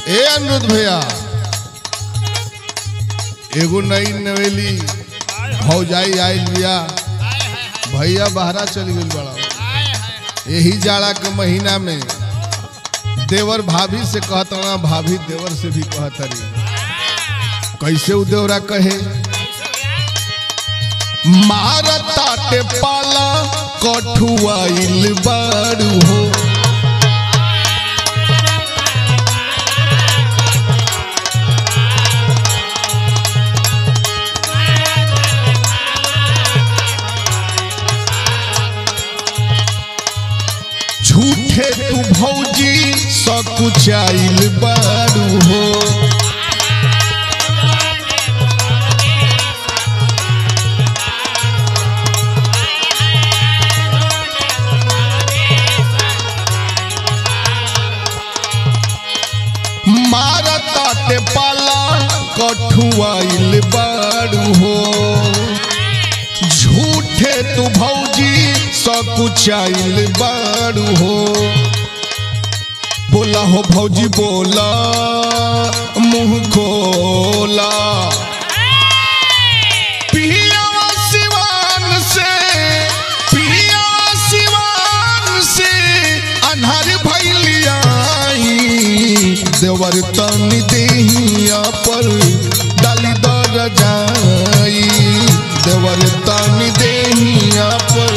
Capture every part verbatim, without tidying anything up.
ए अनिरुद्ध भैया एगो नई नवेली भौजाई आयल बिया भैया बहरा चल गई बड़ा यही जाड़ा के महीना में देवर भाभी से कहता भाभी देवर से भी कहतरी कैसे उ देवरा कहे मारताटे पाला कठुआइल बारू हो झूठे तू भौजी सकुचाइल बारू हो मारताटे पाला कठुआइल बारू हो झूठे तू भौजी सकुचाइल बारू हो बोला हो भौजी बोला मुंह खोला पिया सिवान से पिया सिवान से अन्हार भैलिया देवर तन देहिया पर डाली दर जाई देवर तन देहिया पर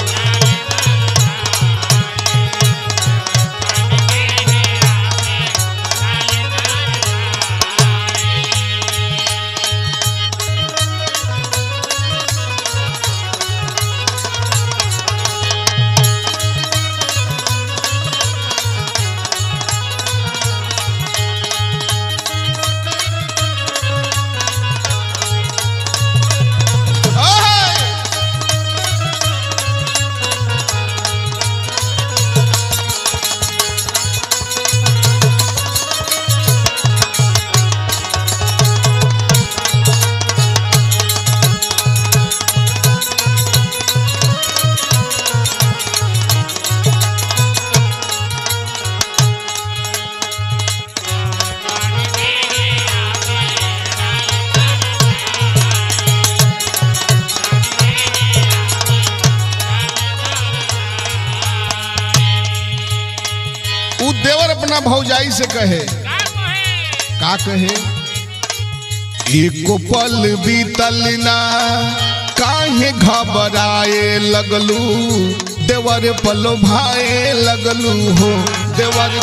देवर अपना भौजाई से कहे का कहे एको पल बीतल ना काहे घबराए लगलू देवर पलो भाए लगलू हो देवर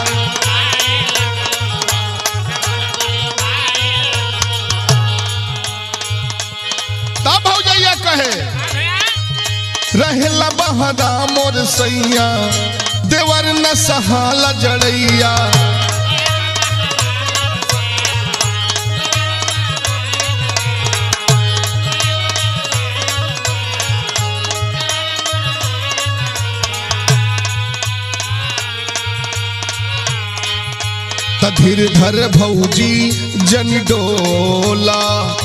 तब भौजाइया कहे रहेला बहरा मोर सैया देवर न सहाला जड़ैया तधीर धर भौजी जन डोला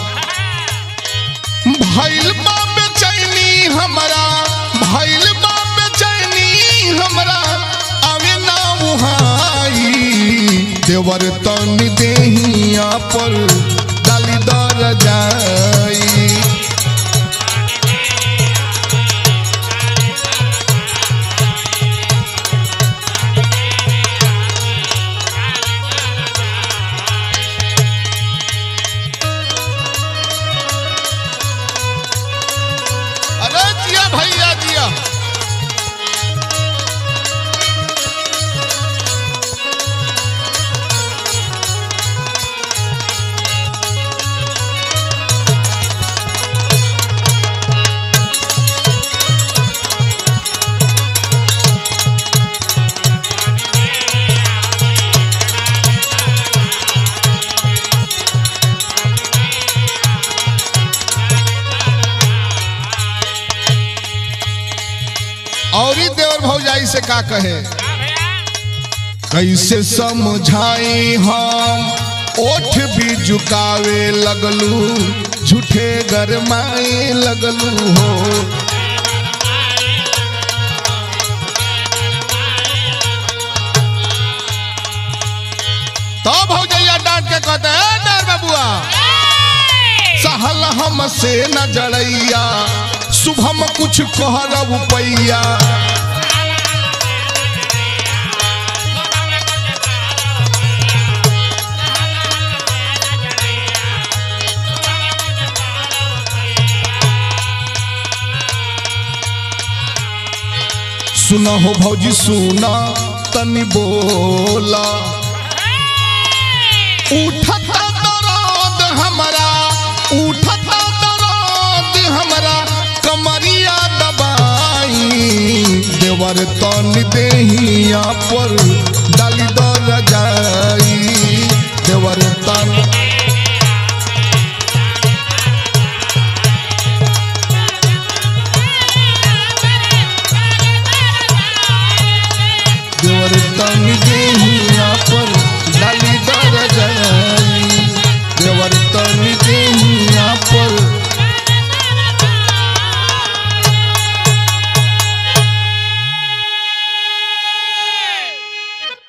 भइल बा बेचैनी हमरा भइल बा बेचैनी हमरा आवे ना उहाई देवर तन देहिया पर डाली दर जाई अरे जिया भैया जिया और ही देवर भौजाई से का कहे कैसे समझाई हम ओठ भी झुकावे लगलू झूठे गरमाए लगलू हो तो भौजैया डांट के कहते हैं डर बाबुआ सहल हमसे न जड़ैया शुभम कुछ कहरब पैया सुना हो भौजी सुना तनी बोला उठता दर्द हमारा उठता दर्द हमारा कमरिया दबाई देवर तनी देहिया पर डाली दर जाई देवर